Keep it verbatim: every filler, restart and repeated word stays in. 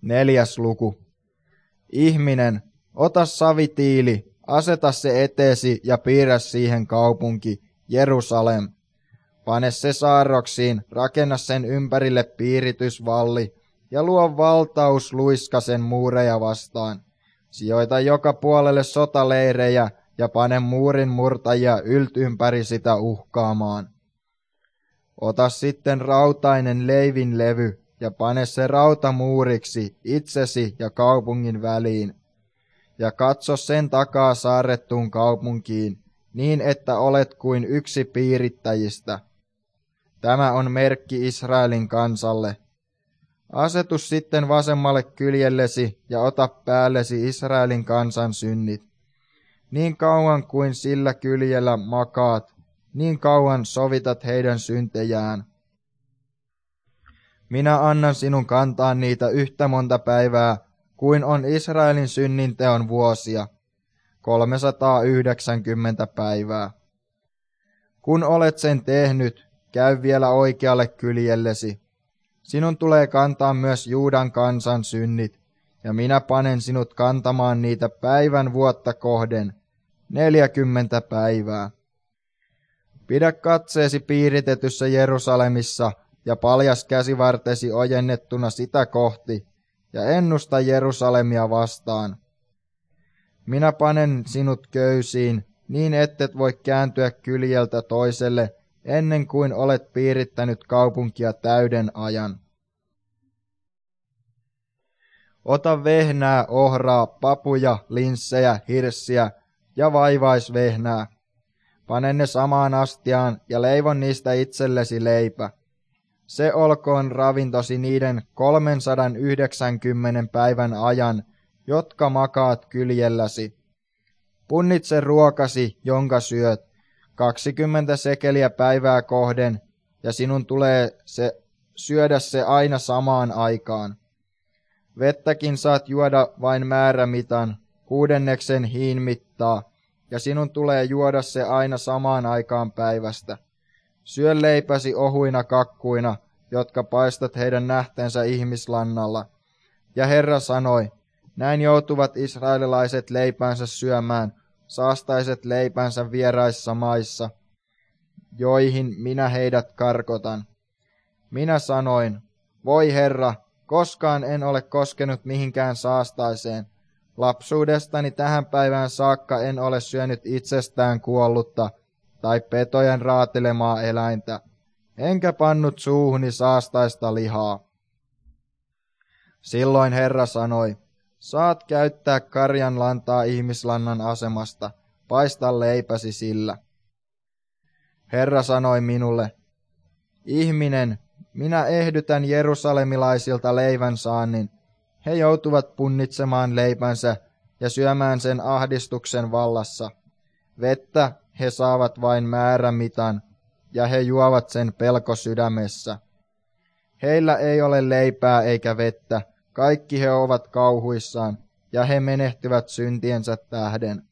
Neljäs luku. Ihminen, ota savitiili, aseta se eteesi ja piirrä siihen kaupunki, Jerusalem. Pane se saarroksiin, rakenna sen ympärille piiritysvalli ja luo valtaus luiska sen muureja vastaan. Sijoita joka puolelle sotaleirejä ja pane muurin murtajia ylt ympäri sitä uhkaamaan. Ota sitten rautainen leivin levy ja pane se rautamuuriksi itsesi ja kaupungin väliin. Ja katso sen takaa saarrettuun kaupunkiin, niin että olet kuin yksi piirittäjistä. Tämä on merkki Israelin kansalle. Asetu sitten vasemmalle kyljellesi ja ota päällesi Israelin kansan synnit. Niin kauan kuin sillä kyljellä makaat, niin kauan sovitat heidän syntejään. Minä annan sinun kantaa niitä yhtä monta päivää, kuin on Israelin synninteon vuosia, kolmesataayhdeksänkymmentä päivää. Kun olet sen tehnyt, käy vielä oikealle kyljellesi. Sinun tulee kantaa myös Juudan kansan synnit, ja minä panen sinut kantamaan niitä päivän vuotta kohden, neljäkymmentä päivää. Pidä katseesi piiritetyssä Jerusalemissa ja paljas käsivartesi ojennettuna sitä kohti, ja ennusta Jerusalemia vastaan. Minä panen sinut köysiin, niin ettet voi kääntyä kyljeltä toiselle, ennen kuin olet piirittänyt kaupunkia täyden ajan. Ota vehnää, ohraa, papuja, linssejä, hirssiä ja vaivaisvehnää. Pane ne samaan astiaan ja leivon niistä itsellesi leipä. Se olkoon ravintosi niiden kolmesataayhdeksänkymmentä päivän ajan, jotka makaat kyljelläsi. Punnitse ruokasi, jonka syöt, kaksikymmentä sekeliä päivää kohden, ja sinun tulee se, syödä se aina samaan aikaan. Vettäkin saat juoda vain määrämitan, kuudenneksen hiin mittaa, ja sinun tulee juoda se aina samaan aikaan päivästä. Syö leipäsi ohuina kakkuina, jotka paistat heidän nähteensä ihmislannalla. Ja Herra sanoi, näin joutuvat israelilaiset leipänsä syömään, saastaiset leipänsä vieraissa maissa, joihin minä heidät karkotan. Minä sanoin, voi Herra, koskaan en ole koskenut mihinkään saastaiseen. Lapsuudestani tähän päivään saakka en ole syönyt itsestään kuollutta tai petojen raatelemaa eläintä, enkä pannut suuhuni saastaista lihaa. Silloin Herra sanoi, saat käyttää karjan lantaa ihmislannan asemasta, paista leipäsi sillä. Herra sanoi minulle, ihminen, minä ehdytän jerusalemilaisilta leivän saannin. He joutuvat punnitsemaan leipänsä ja syömään sen ahdistuksen vallassa. Vettä he saavat vain määrämitan, ja he juovat sen pelko sydämessä. Heillä ei ole leipää eikä vettä, kaikki he ovat kauhuissaan, ja he menehtyvät syntiensä tähden.